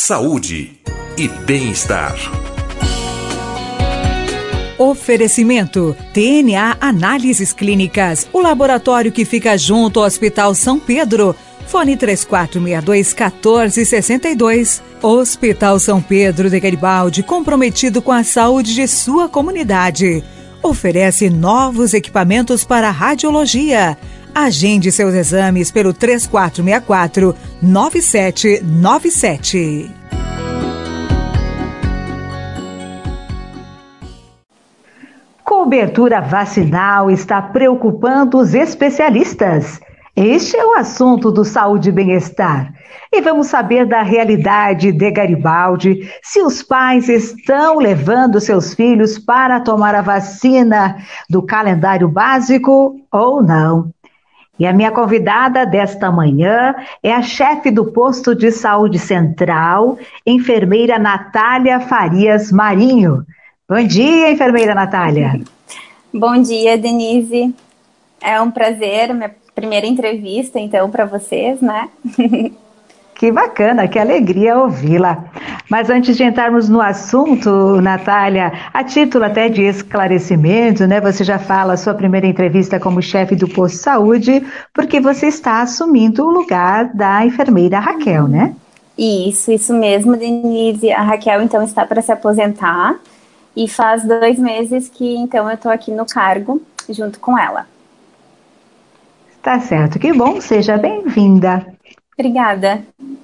saúde e bem-estar. Oferecimento TNA Análises Clínicas, o laboratório que fica junto ao Hospital São Pedro. Fone 3462-1462. Hospital São Pedro de Garibaldi, comprometido com a saúde de sua comunidade. Oferece novos equipamentos para radiologia. Agende seus exames pelo 3464-9797. Cobertura vacinal está preocupando os especialistas. Este é o assunto do Saúde e Bem-Estar. E vamos saber da realidade de Garibaldi, se os pais estão levando seus filhos para tomar a vacina do calendário básico ou não. E a minha convidada desta manhã é a chefe do posto de saúde central, enfermeira Natália Farias Marinho. Bom dia, enfermeira Natália. Bom dia, Denise. É um prazer, minha primeira entrevista, então, para vocês, né? Que bacana, que alegria ouvi-la. Mas antes de entrarmos no assunto, Natália, a título até de esclarecimento, né? Você já fala a sua primeira entrevista como chefe do posto de saúde, porque você está assumindo o lugar da enfermeira Raquel, né? Isso mesmo, Denise. A Raquel, então, está para se aposentar e faz 2 meses que, então, eu estou aqui no cargo junto com ela. Tá certo, que bom, seja bem-vinda. Obrigada.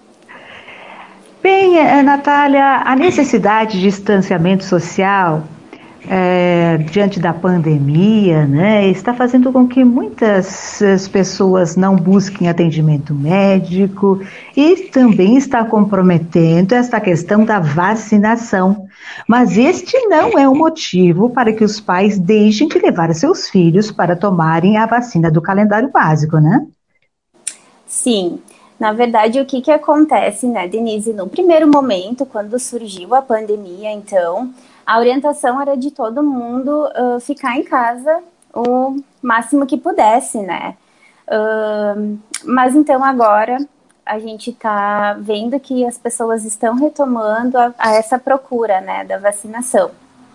Bem, Natália, a necessidade de distanciamento social diante da pandemia, né, está fazendo com que muitas pessoas não busquem atendimento médico e também está comprometendo esta questão da vacinação. Mas este não é um motivo para que os pais deixem de levar seus filhos para tomarem a vacina do calendário básico, né? Sim. Na verdade, o que acontece, né, Denise? No primeiro momento, quando surgiu a pandemia, então, a orientação era de todo mundo ficar em casa o máximo que pudesse, né? Mas então agora a gente está vendo que as pessoas estão retomando a essa procura, né, da vacinação.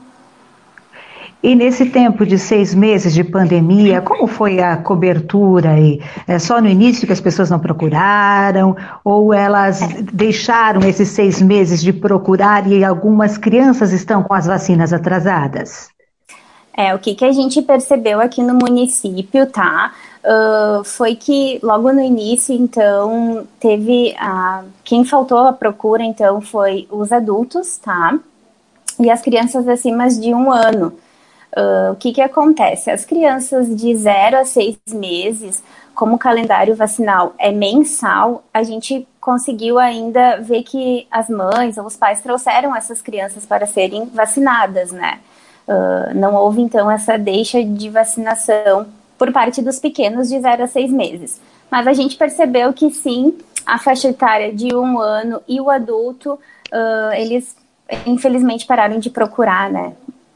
E nesse tempo de 6 meses de pandemia, como foi a cobertura aí? É só no início que as pessoas não procuraram? Ou elas deixaram esses 6 meses de procurar e algumas crianças estão com as vacinas atrasadas? O que a gente percebeu aqui no município, tá? Foi que logo no início, então, teve quem faltou a procura, então, foi os adultos, tá? E as crianças acima de 1 ano. O que acontece? As crianças de 0 a 6 meses, como o calendário vacinal é mensal, a gente conseguiu ainda ver que as mães ou os pais trouxeram essas crianças para serem vacinadas, né? Não houve, então, essa deixa de vacinação por parte dos pequenos de 0 a 6 meses. Mas a gente percebeu que, sim, a faixa etária de 1 ano e o adulto, eles, infelizmente, pararam de procurar, né?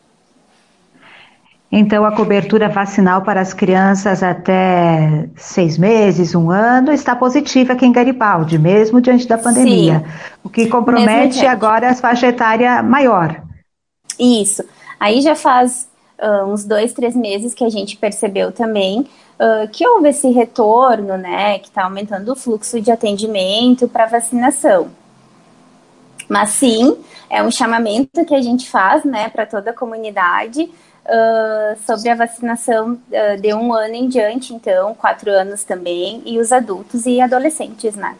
Então, a cobertura vacinal para as crianças até 6 meses, 1 ano, está positiva aqui em Garibaldi, mesmo diante da pandemia. Sim. O que compromete agora a faixa etária maior. Isso. Aí já faz uns 2, 3 meses que a gente percebeu também que houve esse retorno, né, que está aumentando o fluxo de atendimento para vacinação. Mas sim, é um chamamento que a gente faz, né, para toda a comunidade, sobre a vacinação de 1 ano em diante, então 4 anos também, e os adultos e adolescentes, né?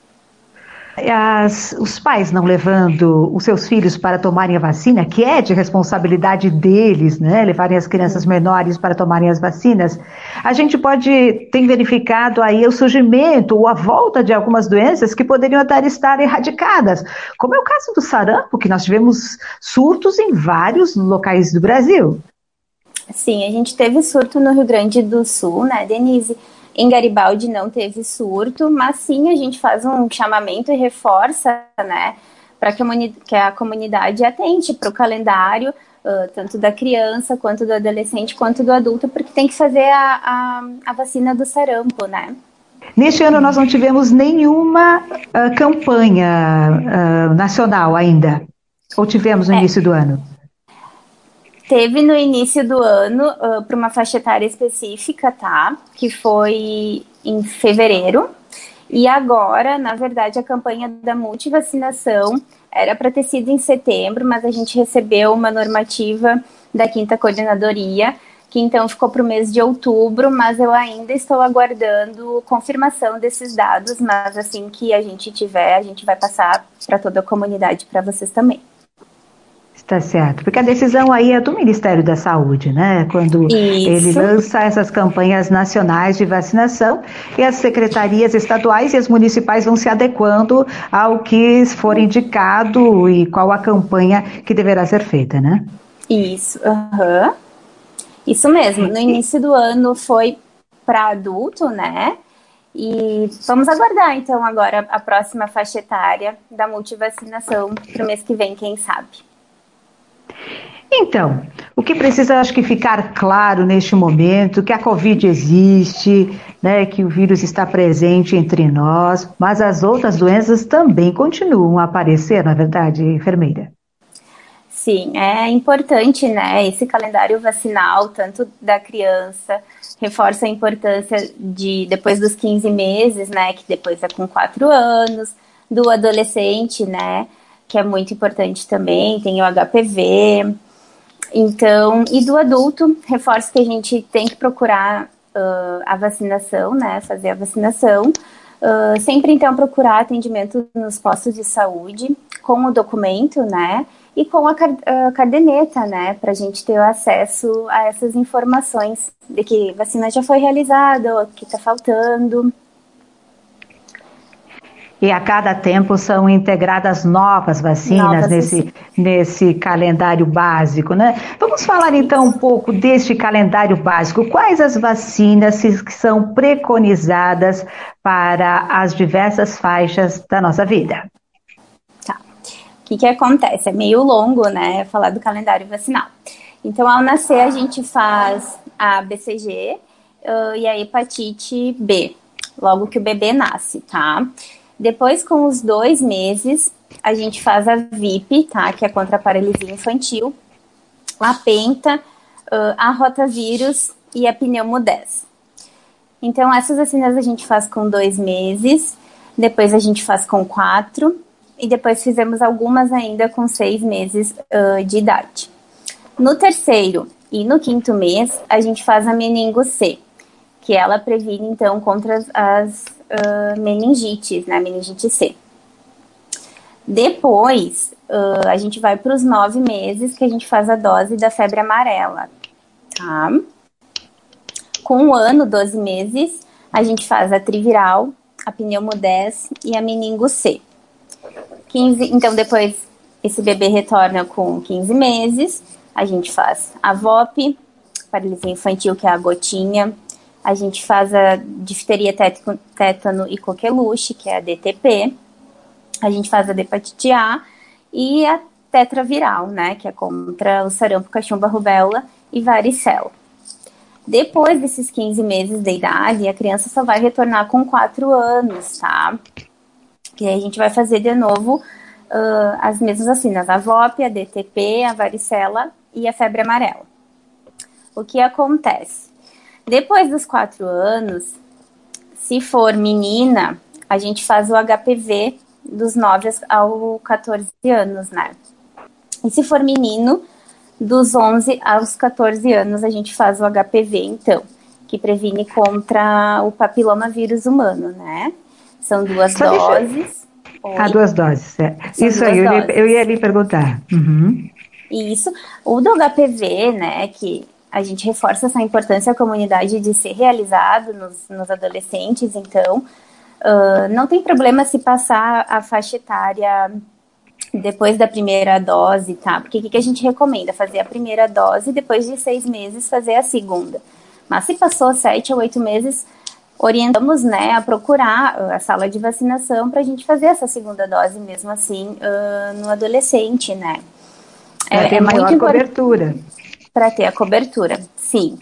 Os pais não levando os seus filhos para tomarem a vacina, que é de responsabilidade deles, né? Levarem as crianças menores para tomarem as vacinas, a gente tem verificado aí o surgimento ou a volta de algumas doenças que poderiam até estar erradicadas, como é o caso do sarampo, que nós tivemos surtos em vários locais do Brasil. Sim, a gente teve surto no Rio Grande do Sul, né, Denise? Em Garibaldi não teve surto, mas sim a gente faz um chamamento e reforça, né, para que a comunidade atente para o calendário, tanto da criança, quanto do adolescente, quanto do adulto, porque tem que fazer a vacina do sarampo, né? Neste ano nós não tivemos nenhuma campanha nacional ainda. Ou tivemos no início do ano? Teve no início do ano para uma faixa etária específica, tá? Que foi em fevereiro. E agora, na verdade, a campanha da multivacinação era para ter sido em setembro, mas a gente recebeu uma normativa da 5ª Coordenadoria, que então ficou para o mês de outubro, mas eu ainda estou aguardando confirmação desses dados, mas assim que a gente tiver, a gente vai passar para toda a comunidade, para vocês também. Está certo, porque a decisão aí é do Ministério da Saúde, né? Quando ele lança essas campanhas nacionais de vacinação e as secretarias estaduais e as municipais vão se adequando ao que for indicado e qual a campanha que deverá ser feita, né? Isso, Isso mesmo, no início do ano foi para adulto, né? E vamos aguardar, então, agora a próxima faixa etária da multivacinação para o mês que vem, quem sabe. Então, o que precisa, acho que, ficar claro neste momento, que a Covid existe, né, que o vírus está presente entre nós, mas as outras doenças também continuam a aparecer, na verdade, enfermeira? Sim, é importante, né, esse calendário vacinal, tanto da criança, reforça a importância de, depois dos 15 meses, né, que depois é com 4 anos, do adolescente, né, que é muito importante também, tem o HPV, então, e do adulto, reforço que a gente tem que procurar a vacinação, né, fazer a vacinação, sempre então procurar atendimento nos postos de saúde, com o documento, né, e com a caderneta, né, para a gente ter o acesso a essas informações de que vacina já foi realizada, ou que está faltando. E a cada tempo são integradas novas vacinas nesse calendário básico, né? Vamos falar então um pouco deste calendário básico. Quais as vacinas que são preconizadas para as diversas faixas da nossa vida? Tá. O que acontece? É meio longo, né, falar do calendário vacinal. Então, ao nascer, a gente faz a BCG e a hepatite B, logo que o bebê nasce, tá? Depois, com os 2 meses, a gente faz a VIP, tá? Que é contra a paralisia infantil, a penta, a rotavírus e a pneumo 10. Então, essas vacinas a gente faz com 2 meses, depois a gente faz com 4, e depois fizemos algumas ainda com 6 meses de idade. No 3º e no 5º mês, a gente faz a meningo C, que ela previne, então, contra as meningites, né, meningite C. Depois, a gente vai para os 9 meses, que a gente faz a dose da febre amarela, tá? Com 1 ano, 12 meses, a gente faz a triviral, a pneumo 10 e a meningo C. 15, então, depois, esse bebê retorna com 15 meses, a gente faz a VOP, paralisia infantil, que é a gotinha. A gente faz a difteria, tétano e coqueluche, que é a DTP. A gente faz a hepatite A e a tetraviral, né, que é contra o sarampo, cachumba, rubéola e varicela. Depois desses 15 meses de idade, a criança só vai retornar com 4 anos, tá? E aí a gente vai fazer de novo as mesmas vacinas, a VOP, a DTP, a varicela e a febre amarela. O que acontece? Depois dos 4 anos, se for menina, a gente faz o HPV dos 9 aos 14 anos, né? E se for menino, dos 11 aos 14 anos, a gente faz o HPV, então, que previne contra o papilomavírus humano, né? São 2 doses. 2 doses, é. Isso aí, eu ia lhe perguntar. Uhum. Isso. O do HPV, né, que a gente reforça essa importância à comunidade de ser realizado nos adolescentes, então, não tem problema se passar a faixa etária depois da primeira dose, tá? Porque o que a gente recomenda? Fazer a primeira dose e depois de 6 meses fazer a segunda. Mas se passou 7 ou 8 meses, orientamos, né, a procurar a sala de vacinação para a gente fazer essa segunda dose mesmo assim no adolescente, né? Para ter maior cobertura. Para ter a cobertura, sim.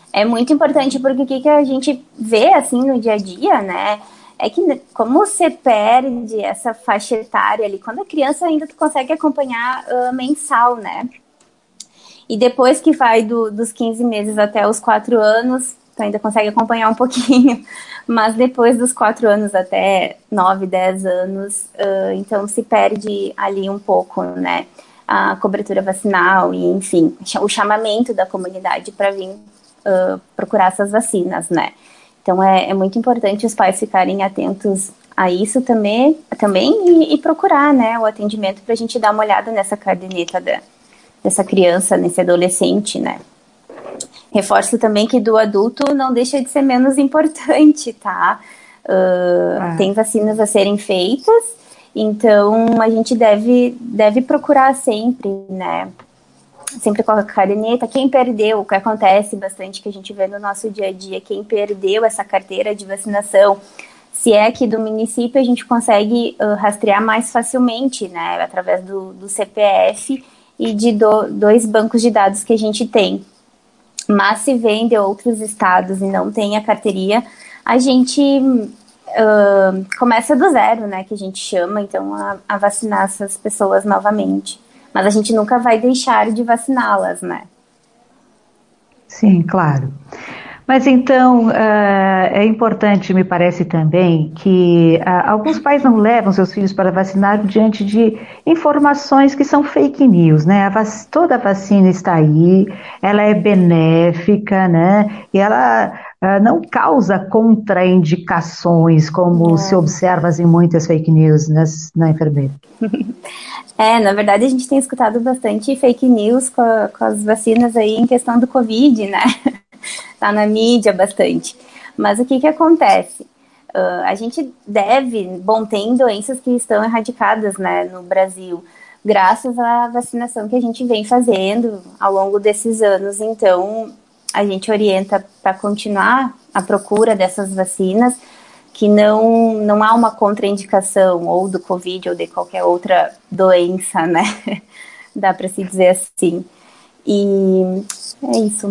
É muito importante porque o que a gente vê, assim, no dia a dia, né, é que como você perde essa faixa etária ali, quando a criança ainda tu consegue acompanhar mensal, né, e depois que vai dos 15 meses até os 4 anos, tu ainda consegue acompanhar um pouquinho, mas depois dos 4 anos até 9, 10 anos, então se perde ali um pouco, né, a cobertura vacinal e, enfim, o chamamento da comunidade para vir procurar essas vacinas, né. Então é muito importante os pais ficarem atentos a isso também e procurar, né, o atendimento para a gente dar uma olhada nessa caderneta dessa criança, nesse adolescente, né. Reforço também que do adulto não deixa de ser menos importante, tá? Tem vacinas a serem feitas, então a gente deve procurar sempre, né? Sempre com a caderneta. Quem perdeu, o que acontece bastante, que a gente vê no nosso dia a dia, quem perdeu essa carteira de vacinação, se é aqui do município, a gente consegue rastrear mais facilmente, né? Através do CPF e de 2 bancos de dados que a gente tem. Mas se vem de outros estados e não tem a carteirinha, a gente começa do zero, né, que a gente chama, então, a vacinar essas pessoas novamente. Mas a gente nunca vai deixar de vaciná-las, né? Sim, claro. Mas então, é importante, me parece também, que alguns pais não levam seus filhos para vacinar diante de informações que são fake news, né? Toda a vacina está aí, ela é benéfica, né? E ela não causa contraindicações, como se observa em muitas fake news, né, na enfermeira. Na verdade, a gente tem escutado bastante fake news com as vacinas aí em questão do Covid, né? Tá na mídia bastante. Mas o que acontece? A gente tem doenças que estão erradicadas, né, no Brasil, graças à vacinação que a gente vem fazendo ao longo desses anos. Então, a gente orienta para continuar a procura dessas vacinas, que não há uma contraindicação ou do Covid ou de qualquer outra doença, né? Dá para se dizer assim. E é isso.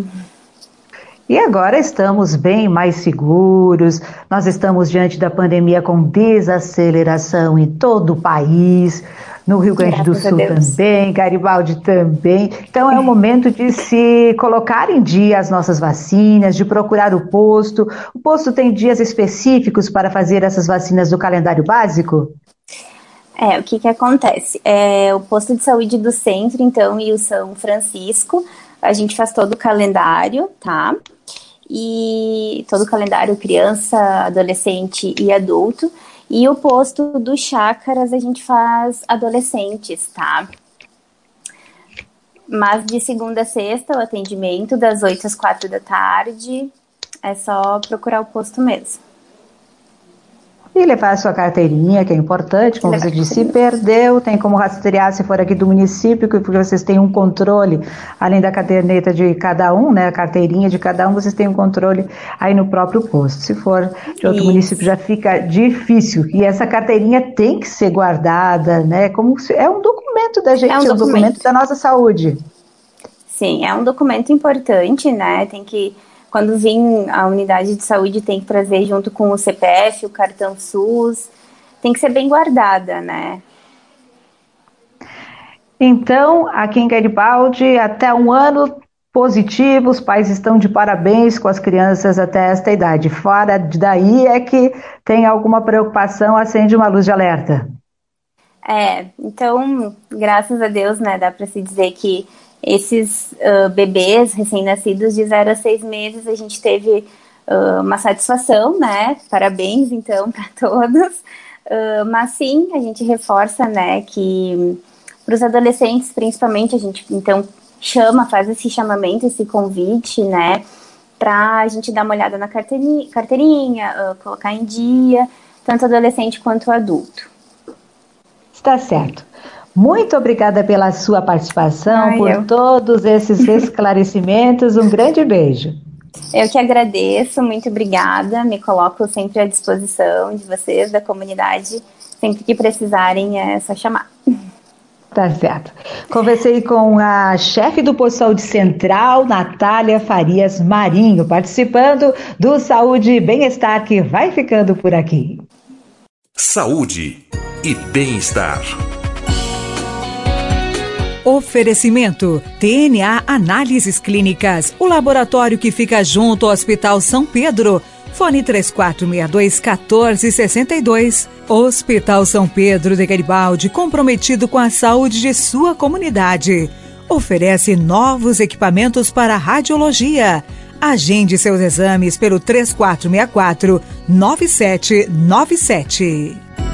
E agora estamos bem mais seguros, nós estamos diante da pandemia com desaceleração em todo o país, no Rio Grande do Sul também, Garibaldi também. Então é o momento de se colocar em dia as nossas vacinas, de procurar o posto. O posto tem dias específicos para fazer essas vacinas do calendário básico? O que acontece? O posto de saúde do centro, então, e o São Francisco, a gente faz todo o calendário, tá? E todo o calendário criança, adolescente e adulto. E o posto do Chácaras a gente faz adolescentes, tá? Mas de segunda a sexta o atendimento das 8 às 4 da tarde, é só procurar o posto mesmo. E levar a sua carteirinha, que é importante, como você disse, se perdeu, tem como rastrear se for aqui do município, porque vocês têm um controle, além da caderneta de cada um, né, a carteirinha de cada um, vocês têm um controle aí no próprio posto. Se for de outro município já fica difícil, e essa carteirinha tem que ser guardada, né, como se, é um documento da gente, é um documento da nossa saúde. Sim, é um documento importante, né, tem que... Quando vir a unidade de saúde, tem que trazer junto com o CPF, o cartão SUS, tem que ser bem guardada, né? Então, aqui em Garibaldi, até 1 ano positivo, os pais estão de parabéns com as crianças até esta idade. Fora daí é que tem alguma preocupação, acende uma luz de alerta. Então, graças a Deus, né, dá para se dizer que esses bebês recém-nascidos de 0 a 6 meses, a gente teve uma satisfação, né? Parabéns, então, para todos. Mas sim, a gente reforça, né, que para os adolescentes, principalmente, a gente, então, faz esse chamamento, esse convite, né, para a gente dar uma olhada na carteirinha, colocar em dia, tanto adolescente quanto adulto. Está certo. Muito obrigada pela sua participação, todos esses esclarecimentos. Um grande beijo. Eu que agradeço, muito obrigada. Me coloco sempre à disposição de vocês, da comunidade. Sempre que precisarem, é só chamar. Tá certo. Conversei com a chefe do Posto Saúde Central, Natália Farias Marinho, participando do Saúde e Bem-Estar, que vai ficando por aqui. Saúde e bem-estar. Oferecimento TNA Análises Clínicas, o laboratório que fica junto ao Hospital São Pedro. Fone 3462-1462. Hospital São Pedro de Garibaldi, comprometido com a saúde de sua comunidade. Oferece novos equipamentos para radiologia. Agende seus exames pelo 3464-9797.